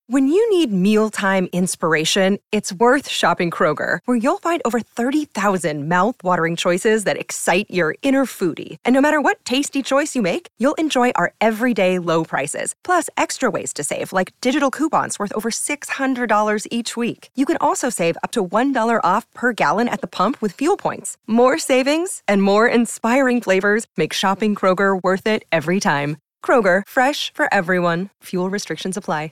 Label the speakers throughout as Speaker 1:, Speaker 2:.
Speaker 1: When you need mealtime inspiration, it's worth shopping Kroger, where you'll find over 30,000 mouth-watering choices that excite your inner foodie. And no matter what tasty choice you make, you'll enjoy our everyday low prices, plus extra ways to save, like digital coupons worth over $600 each week. You can also save up to $1 off per gallon at the pump with fuel points. More savings and more inspiring flavors make shopping Kroger worth it every time. Kroger, fresh for everyone. Fuel restrictions apply.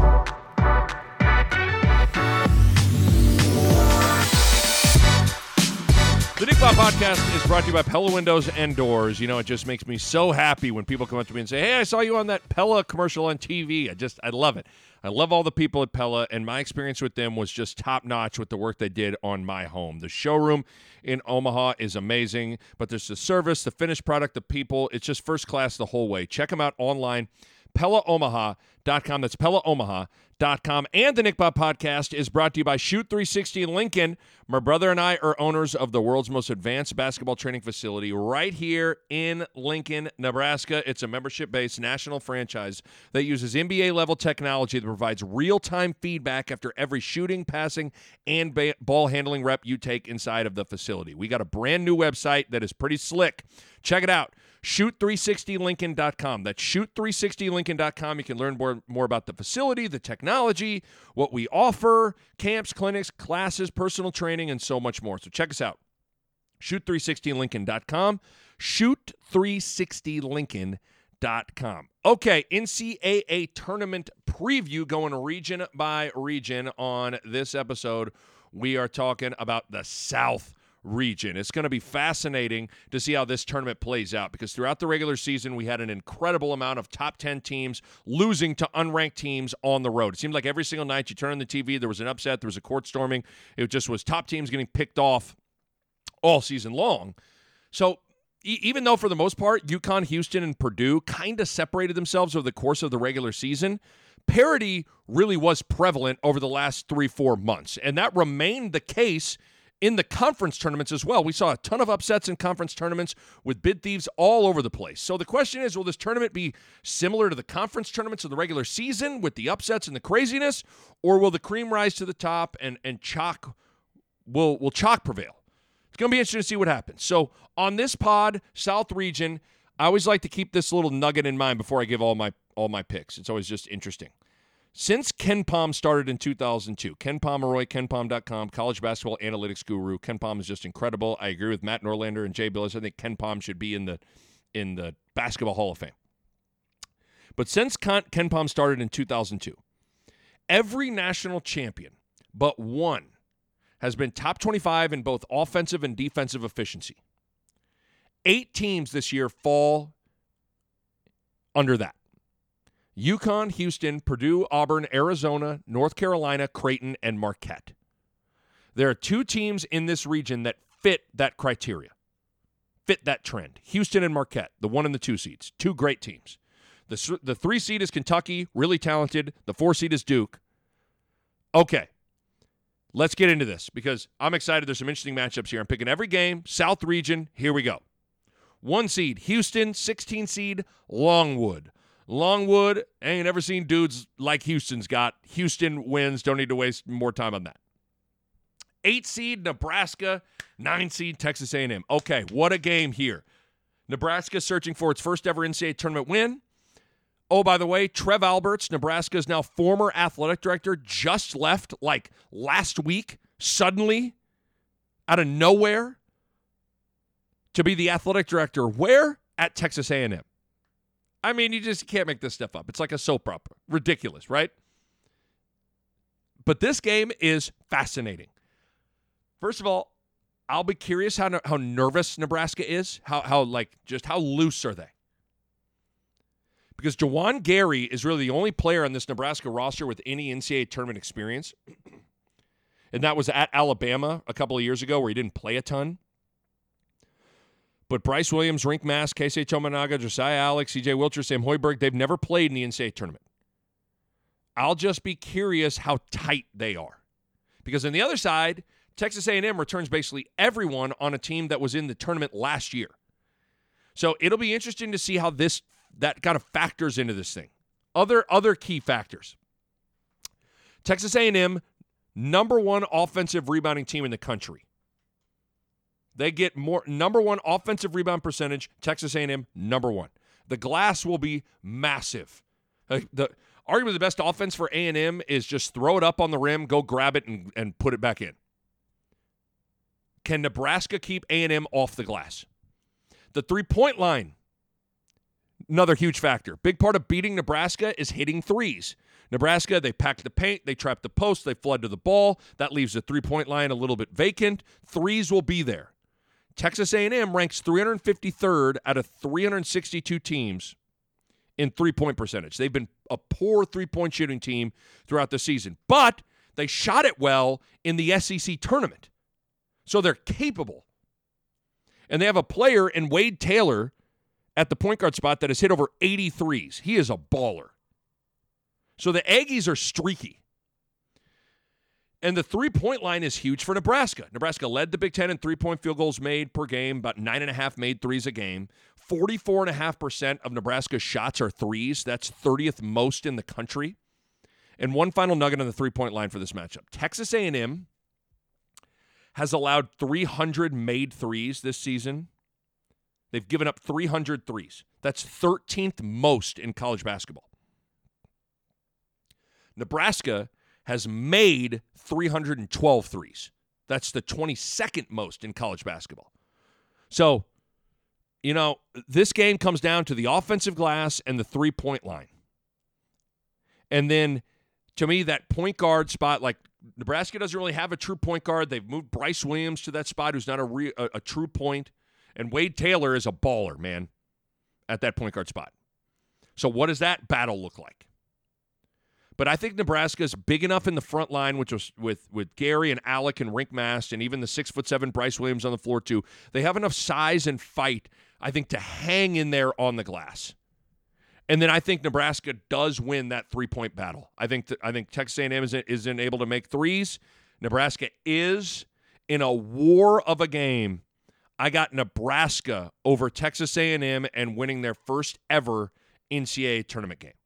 Speaker 2: The Nick Bob Podcast is brought to you by Pella Windows and Doors. You know, it just makes me so happy when people come up to me and say, hey, I saw you on that Pella commercial on TV. I love it. I love all the people at Pella, and my experience with them was just top-notch with the work they did on my home. The showroom in Omaha is amazing, but there's the service, the finished product, the people. It's just first class the whole way. Check them out online, PellaOmaha.com. That's PellaOmaha.com. And the Nick Bob Podcast is brought to you by Shoot 360 Lincoln. My brother and I are owners of the world's most advanced basketball training facility right here in Lincoln, Nebraska. It's a membership-based national franchise that uses NBA-level technology that provides real-time feedback after every shooting, passing, and ball handling rep you take inside of the facility. We got a brand-new website that is pretty slick. Check it out. Shoot360Lincoln.com. That's Shoot360Lincoln.com. You can learn more about the facility, the technology, what we offer, camps, clinics, classes, personal training, and so much more. So check us out. Shoot360Lincoln.com. Shoot360Lincoln.com. Okay, NCAA tournament preview going region by region on this episode. We are talking about the South region. It's going to be fascinating to see how this tournament plays out because throughout the regular season, we had an incredible amount of top 10 teams losing to unranked teams on the road. It seemed like every single night you turn on the TV, there was an upset, there was a court storming. It just was top teams getting picked off all season long. So even though for the most part, UConn, Houston, and Purdue kind of separated themselves over the course of the regular season, parity really was prevalent over the last 3-4 months. And that remained the case in the conference tournaments as well. We saw a ton of upsets in conference tournaments with bid thieves all over the place. So the question is, will this tournament be similar to the conference tournaments of the regular season with the upsets and the craziness, or will the cream rise to the top and chalk will chalk prevail? It's going to be interesting to see what happens. So on this pod, South region, I always like to keep this little nugget in mind before I give all my picks. It's always just interesting. Since KenPom started in 2002, Ken Pomeroy, KenPom.com, college basketball analytics guru. KenPom is just incredible. I agree with Matt Norlander and Jay Billis. I think KenPom should be in the Basketball Hall of Fame. But since KenPom started in 2002, every national champion but one has been top 25 in both offensive and defensive efficiency. 8 teams this year fall under that. UConn, Houston, Purdue, Auburn, Arizona, North Carolina, Creighton, and Marquette. There are 2 teams in this region that fit that criteria, fit that trend. Houston and Marquette, the 1 and the 2 seeds, 2 great teams. The 3 seed is Kentucky, really talented. The 4 seed is Duke. Okay, let's get into this because I'm excited. There's some interesting matchups here. I'm picking every game, South region. Here we go. 1 seed, Houston. 16 seed, Longwood. Longwood, ain't ever seen dudes like Houston's got. Houston wins. Don't need to waste more time on that. 8 seed, Nebraska. 9 seed, Texas A&M. Okay, what a game here. Nebraska searching for its first ever NCAA tournament win. Oh, by the way, Trev Alberts, Nebraska's now former athletic director, just left like last week, suddenly, out of nowhere, to be the athletic director. Where? At Texas A&M. I mean, you just can't make this stuff up. It's like a soap opera. Ridiculous, right? But this game is fascinating. First of all, I'll be curious how nervous Nebraska is. How loose are they? Because Jawan Gary is really the only player on this Nebraska roster with any NCAA tournament experience. And that was at Alabama a couple of years ago where he didn't play a ton. But Bryce Williams, Rink Mass, Keisei Tominaga, Josiah Alex, CJ Wilcher, Sam Hoiberg, they've never played in the NCAA tournament. I'll just be curious how tight they are. Because on the other side, Texas A&M returns basically everyone on a team that was in the tournament last year. So it'll be interesting to see how that kind of factors into this thing. Other key factors. Texas A&M, number one offensive rebounding team in the country. They get number one offensive rebound percentage. Texas A&M, number one. The glass will be massive. Arguably the best offense for A&M is just throw it up on the rim, go grab it, and put it back in. Can Nebraska keep A&M off the glass? The three-point line, another huge factor. Big part of beating Nebraska is hitting threes. Nebraska, they packed the paint, they trapped the post, they flood to the ball. That leaves the three-point line a little bit vacant. Threes will be there. Texas A&M ranks 353rd out of 362 teams in three-point percentage. They've been a poor three-point shooting team throughout the season, but they shot it well in the SEC tournament. So they're capable. And they have a player in Wade Taylor at the point guard spot that has hit over 80 threes. He is a baller. So the Aggies are streaky. And the three-point line is huge for Nebraska. Nebraska led the Big Ten in three-point field goals made per game, about 9.5 made threes a game. 44.5% of Nebraska's shots are threes. That's 30th most in the country. And one final nugget on the three-point line for this matchup. Texas A&M has allowed 300 made threes this season. They've given up 300 threes. That's 13th most in college basketball. Nebraska has made 312 threes. That's the 22nd most in college basketball. So, this game comes down to the offensive glass and the three-point line. And then, to me, that point guard spot, like Nebraska doesn't really have a true point guard. They've moved Bryce Williams to that spot, who's not a true point. And Wade Taylor is a baller, man, at that point guard spot. So what does that battle look like? But I think Nebraska's big enough in the front line, which was with Gary and Alec and Rink Mast and even the 6'7" Bryce Williams on the floor too. They have enough size and fight, I think, to hang in there on the glass. And then I think Nebraska does win that three-point battle. I think Texas A&M isn't able to make threes. Nebraska is in a war of a game. I got Nebraska over Texas A&M and winning their first ever NCAA tournament game.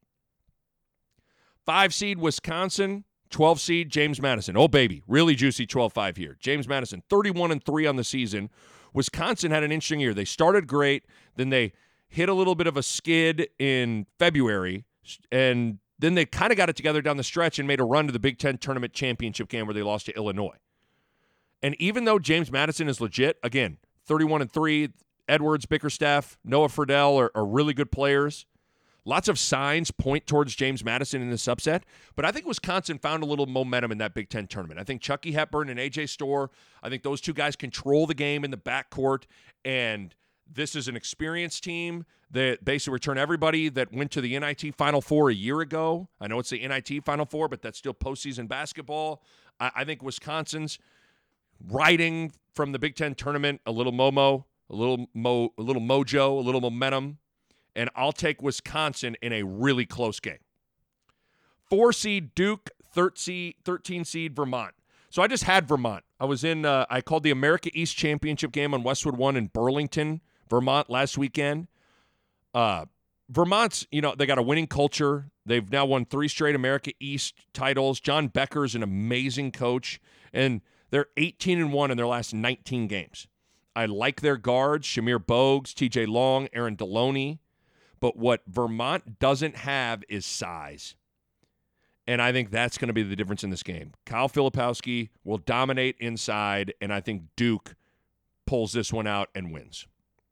Speaker 2: 5 seed Wisconsin, 12 seed James Madison. Oh, baby, really juicy 12-5 here. James Madison, 31-3 on the season. Wisconsin had an interesting year. They started great, then they hit a little bit of a skid in February, and then they kind of got it together down the stretch and made a run to the Big Ten tournament championship game where they lost to Illinois. And even though James Madison is legit, again, 31-3, Edwards, Bickerstaff, Noah Friedel are really good players. Lots of signs point towards James Madison in this upset, but I think Wisconsin found a little momentum in that Big Ten tournament. I think Chucky Hepburn and A.J. Storr, I think those two guys control the game in the backcourt, and this is an experienced team that basically returned everybody that went to the NIT Final Four a year ago. I know it's the NIT Final Four, but that's still postseason basketball. I think Wisconsin's riding from the Big Ten tournament a little mojo, a little momentum. And I'll take Wisconsin in a really close game. 4 seed Duke, 13 seed Vermont. So I just had Vermont. I was I called the America East Championship game on Westwood One in Burlington, Vermont last weekend. Vermont's, they got a winning culture. They've now won 3 straight America East titles. John Becker's an amazing coach, and they're 18-1 in their last 19 games. I like their guards, Shamir Bogues, TJ Long, Aaron Deloney. But what Vermont doesn't have is size. And I think that's going to be the difference in this game. Kyle Filipowski will dominate inside, and I think Duke pulls this one out and wins.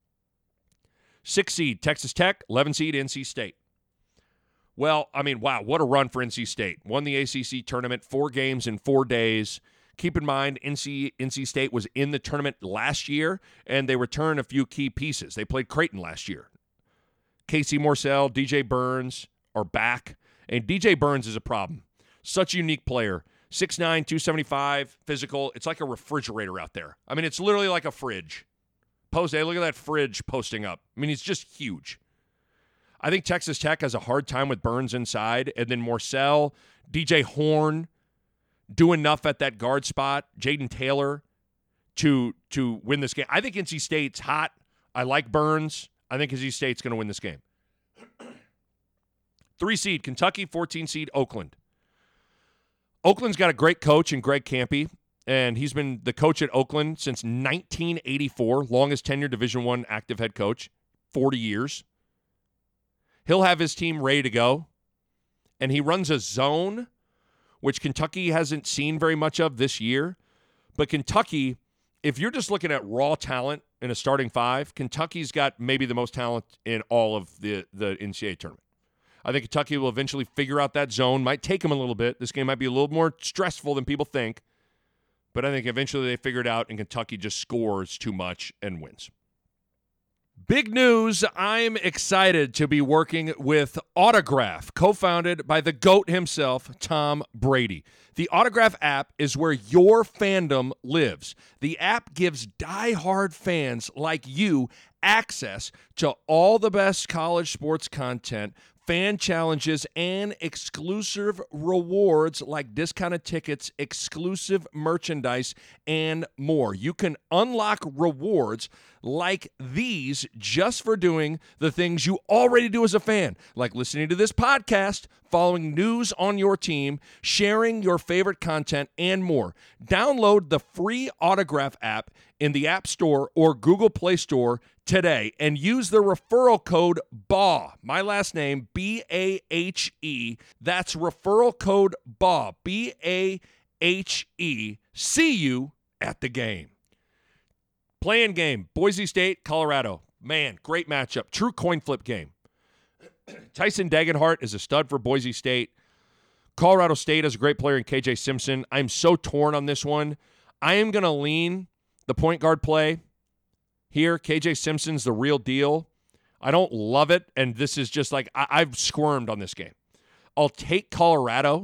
Speaker 2: 6 seed Texas Tech, 11 seed NC State. Well, wow, what a run for NC State. Won the ACC tournament, 4 games in 4 days. Keep in mind, NC State was in the tournament last year, and they returned a few key pieces. They played Creighton last year. Casey Morsell, DJ Burns are back. And DJ Burns is a problem. Such a unique player. 6'9", 275, physical. It's like a refrigerator out there. It's literally like a fridge. Hey, look at that fridge posting up. He's just huge. I think Texas Tech has a hard time with Burns inside. And then Morsell, DJ Horn do enough at that guard spot. Jaden Taylor to win this game. I think NC State's hot. I like Burns. I think NC State's going to win this game. 3 seed Kentucky, 14 seed Oakland. Oakland's got a great coach in Greg Kampe, and he's been the coach at Oakland since 1984, longest tenured Division I active head coach, 40 years. He'll have his team ready to go, and he runs a zone, which Kentucky hasn't seen very much of this year. But Kentucky, if you're just looking at raw talent in a starting five, Kentucky's got maybe the most talent in all of the NCAA tournament. I think Kentucky will eventually figure out that zone. Might take them a little bit. This game might be a little more stressful than people think. But I think eventually they figure it out, and Kentucky just scores too much and wins. Big news. I'm excited to be working with Autograph, co-founded by the GOAT himself, Tom Brady. The Autograph app is where your fandom lives. The app gives diehard fans like you access to all the best college sports content, fan challenges, and exclusive rewards like discounted tickets, exclusive merchandise, and more. You can unlock rewards like these just for doing the things you already do as a fan, like listening to this podcast, following news on your team, sharing your favorite content, and more. Download the free Autograph app in the App Store or Google Play Store today and use the referral code BAH, my last name, B-A-H-E. That's referral code BAH, B-A-H-E. See you at the game. Playing game, Boise State, Colorado. Man, great matchup. True coin flip game. Tyson Degenhart is a stud for Boise State. Colorado State has a great player in KJ Simpson. I'm so torn on this one. I am going to lean the point guard play here. KJ Simpson's the real deal. I don't love it, and this is just like I've squirmed on this game. I'll take Colorado,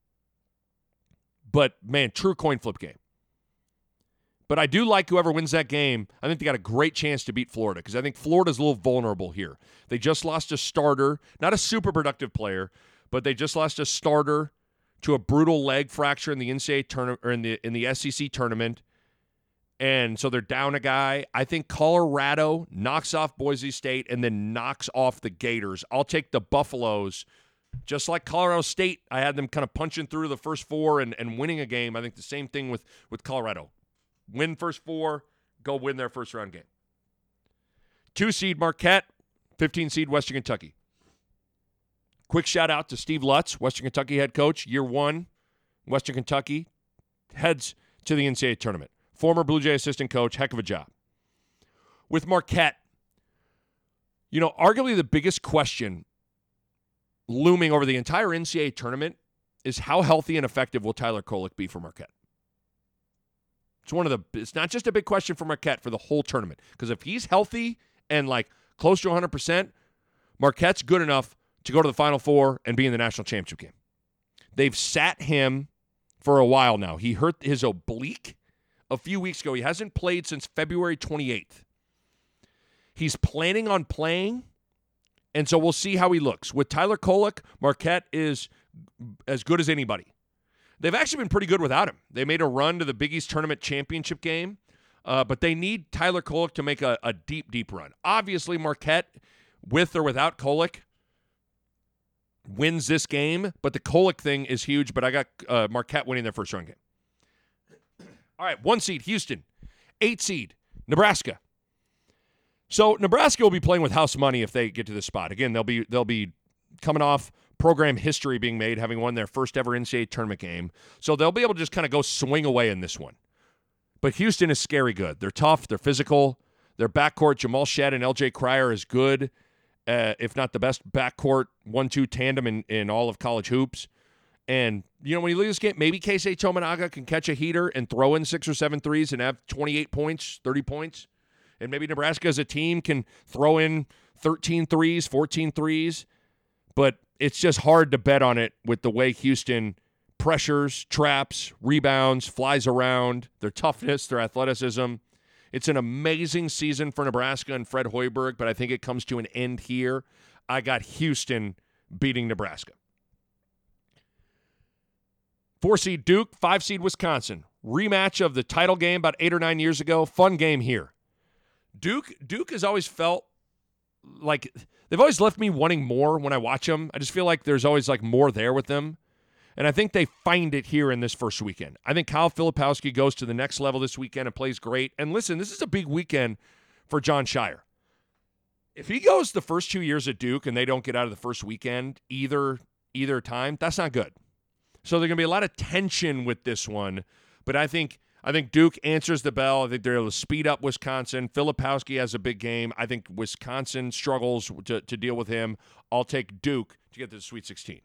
Speaker 2: but, man, true coin flip game. But I do like whoever wins that game. I think they got a great chance to beat Florida because I think Florida's a little vulnerable here. They just lost a starter, not a super productive player, but they just lost a starter to a brutal leg fracture in the NCAA tournament or in the SEC tournament. And so they're down a guy. I think Colorado knocks off Boise State and then knocks off the Gators. I'll take the Buffaloes. Just like Colorado State, I had them kind of punching through the first four and winning a game. I think the same thing with Colorado. Win first four, go win their first round game. 2 seed Marquette, 15 seed Western Kentucky. Quick shout out to Steve Lutz, Western Kentucky head coach, year 1, Western Kentucky, heads to the NCAA tournament. Former Blue Jay assistant coach, heck of a job. With Marquette, arguably the biggest question looming over the entire NCAA tournament is how healthy and effective will Tyler Kolek be for Marquette? It's not just a big question for Marquette for the whole tournament. Because if he's healthy and close to 100%, Marquette's good enough to go to the Final Four and be in the national championship game. They've sat him for a while now. He hurt his oblique a few weeks ago. He hasn't played since February 28th. He's planning on playing, and so we'll see how he looks. With Tyler Kolek, Marquette is as good as anybody. They've actually been pretty good without him. They made a run to the Big East Tournament championship game, but they need Tyler Kolek to make a deep, deep run. Obviously, Marquette, with or without Kolek, wins this game, but the Kolek thing is huge, but I got Marquette winning their first round game. All right, 1 seed, Houston. 8 seed, Nebraska. So Nebraska will be playing with house money if they get to this spot. Again, they'll be coming off program history being made, having won their first ever NCAA tournament game. So they'll be able to just kind of go swing away in this one. But Houston is scary good. They're tough. They're physical. Their backcourt, Jamal Shedd and LJ Cryer, is good, if not the best backcourt 1-2 tandem in all of college hoops. And, when you look at this game, maybe Keisei Tominaga can catch a heater and throw in 6 or 7 threes and have 28 points, 30 points. And maybe Nebraska as a team can throw in 13 threes, 14 threes. But it's just hard to bet on it with the way Houston pressures, traps, rebounds, flies around, their toughness, their athleticism. It's an amazing season for Nebraska and Fred Hoiberg, but I think it comes to an end here. I got Houston beating Nebraska. 4 seed Duke, 5 seed Wisconsin. Rematch of the title game about 8 or 9 years ago. Fun game here. Duke has always felt like they've always left me wanting more when I watch them. I just feel like there's always more there with them. And I think they find it here in this first weekend. I think Kyle Filipowski goes to the next level this weekend and plays great. And listen, this is a big weekend for Jon Scheyer. If he goes the first 2 years at Duke and they don't get out of the first weekend either time, that's not good. So there's going to be a lot of tension with this one. But I think Duke answers the bell. I think they're able to speed up Wisconsin. Filipowski has a big game. I think Wisconsin struggles to deal with him. I'll take Duke to get to the Sweet 16.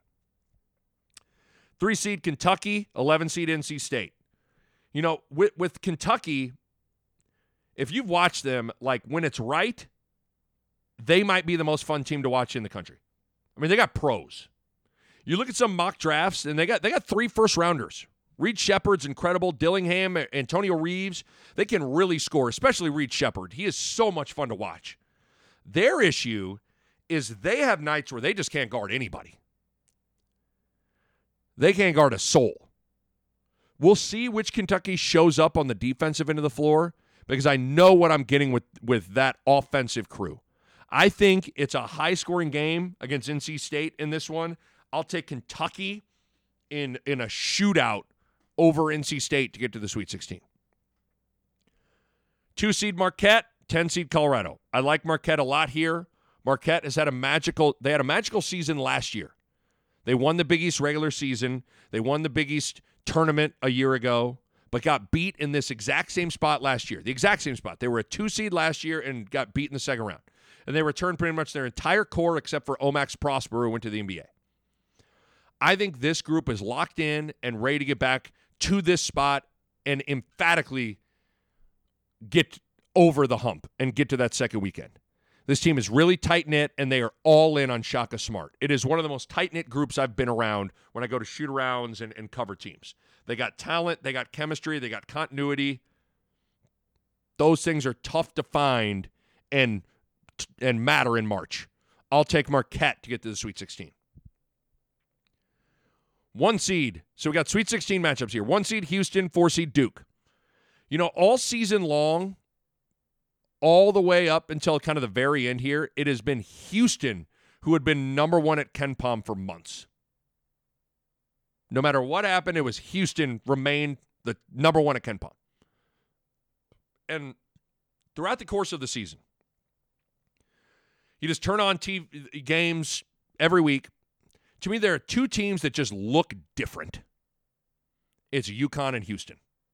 Speaker 2: 3-seed Kentucky, 11-seed NC State. You know, with Kentucky, if you've watched them, like when it's right, they might be the most fun team to watch in the country. I mean, they got pros. You look at some mock drafts, and they got 3 first-rounders. Reed Shepherd's incredible. Dillingham, Antonio Reeves, they can really score, especially Reed Shepherd. He is so much fun to watch. Their issue is they have nights where they just can't guard anybody. They can't guard a soul. We'll see which Kentucky shows up on the defensive end of the floor because I know what I'm getting with that offensive crew. I think it's a high-scoring game against NC State in this one. I'll take Kentucky in a shootout over NC State to get to the Sweet 16. 2-seed Marquette, 10-seed Colorado. I like Marquette a lot here. Marquette had a magical season last year. They won the Big East regular season. They won the Big East tournament a year ago, but got beat in this exact same spot last year. The exact same spot. They were a 2-seed last year and got beat in the second round. And they returned pretty much their entire core except for Omax Prosper, who went to the NBA. I think this group is locked in and ready to get back to this spot and emphatically get over the hump and get to that second weekend. This team is really tight-knit, and they are all in on Shaka Smart. It is one of the most tight-knit groups I've been around when I go to shoot-arounds and cover teams. They got talent, they got chemistry, they got continuity. Those things are tough to find and matter in March. I'll take Marquette to get to the Sweet 16. 1-seed. So we got Sweet 16 matchups here. 1-seed Houston, 4-seed Duke. You know, all season long, all the way up until kind of the very end here, it has been Houston who had been number 1 at KenPom for months. No matter what happened, it was Houston remained the number 1 at KenPom. And throughout the course of the season, you just turn on TV games every week. To me, there are 2 teams that just look different. It's UConn and Houston.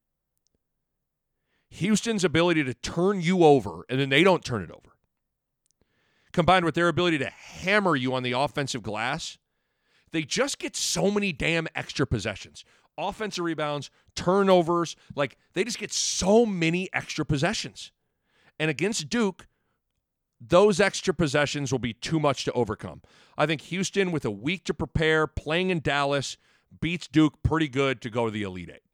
Speaker 2: Houston's ability to turn you over, and then they don't turn it over, combined with their ability to hammer you on the offensive glass, they just get so many damn extra possessions. Offensive rebounds, turnovers, like they just get so many extra possessions. And against Duke, those extra possessions will be too much to overcome. I think Houston, with a week to prepare, playing in Dallas, beats Duke pretty good to go to the Elite Eight.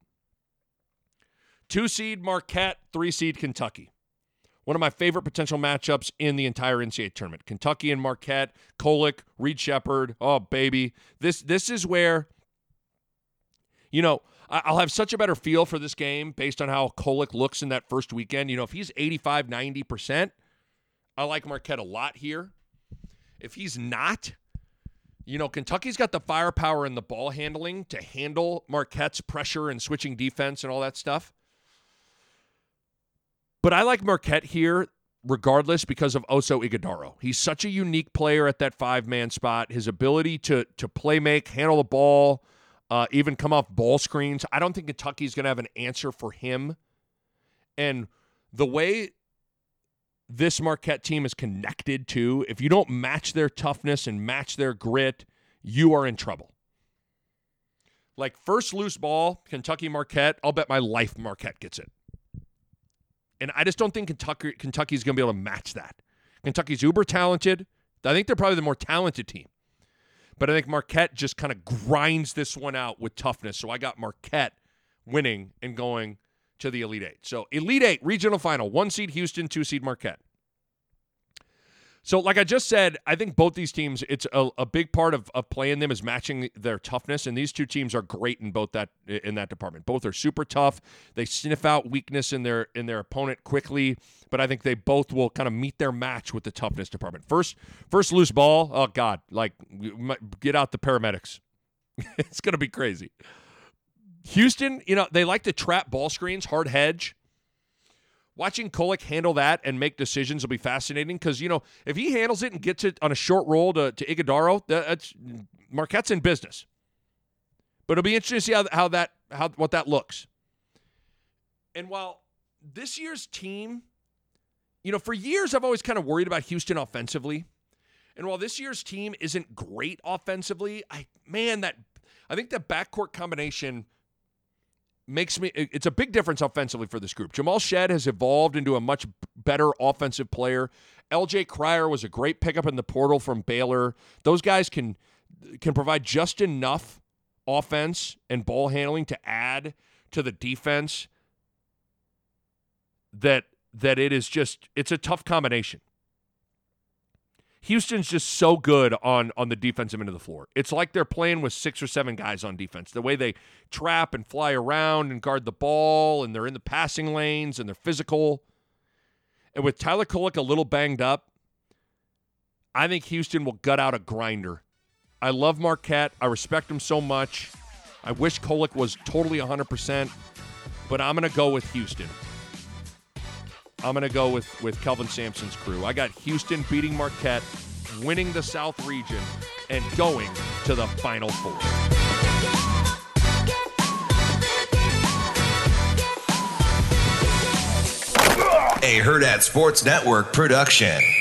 Speaker 2: 2-seed Marquette, 3-seed Kentucky. One of my favorite potential matchups in the entire NCAA tournament. Kentucky and Marquette, Kolek, Reed Shepherd. Oh, baby. This is where, you know, I'll have such a better feel for this game based on how Kolek looks in that first weekend. You know, if he's 85, 90%, I like Marquette a lot here. If he's not, you know, Kentucky's got the firepower and the ball handling to handle Marquette's pressure and switching defense and all that stuff. But I like Marquette here regardless because of Oso Ighodaro. He's such a unique player at that 5-man spot. His ability to play make, handle the ball, even come off ball screens. I don't think Kentucky's going to have an answer for him. And the way this Marquette team is connected to, if you don't match their toughness and match their grit, you are in trouble. Like first loose ball, Kentucky-Marquette, I'll bet my life Marquette gets it. And I just don't think Kentucky's going to be able to match that. Kentucky's uber talented. I think they're probably the more talented team. But I think Marquette just kind of grinds this one out with toughness. So I got Marquette winning and going to the Elite Eight. So Elite Eight, regional final, 1-seed Houston, 2-seed Marquette. So like I just said, I think both these teams, it's a big part of playing them is matching their toughness, and these two teams are great in that department. Both are super tough. They sniff out weakness in their opponent quickly, but I think they both will kind of meet their match with the toughness department. First loose ball, oh God, like get out the paramedics. It's going to be crazy. Houston, they like to trap ball screens, hard hedge. Watching Kolek handle that and make decisions will be fascinating because, if he handles it and gets it on a short roll to Iguodaro, Marquette's in business. But it'll be interesting to see what that looks. And while this year's team, for years I've always kind of worried about Houston offensively. And while this year's team isn't great offensively, I think that backcourt combination it's a big difference offensively for this group. Jamal Shead has evolved into a much better offensive player. LJ Cryer was a great pickup in the portal from Baylor. Those guys can provide just enough offense and ball handling to add to the defense that it's a tough combination. Houston's just so good on the defensive end of the floor. It's like they're playing with 6 or 7 guys on defense. The way they trap and fly around and guard the ball, and they're in the passing lanes, and they're physical. And with Tyler Kolek a little banged up, I think Houston will gut out a grinder. I love Marquette. I respect him so much. I wish Kolek was totally 100%, but I'm going to go with Houston. I'm going to go with Kelvin Sampson's crew. I got Houston beating Marquette, winning the South region, and going to the Final Four.
Speaker 3: A Hurrdat Sports Network production.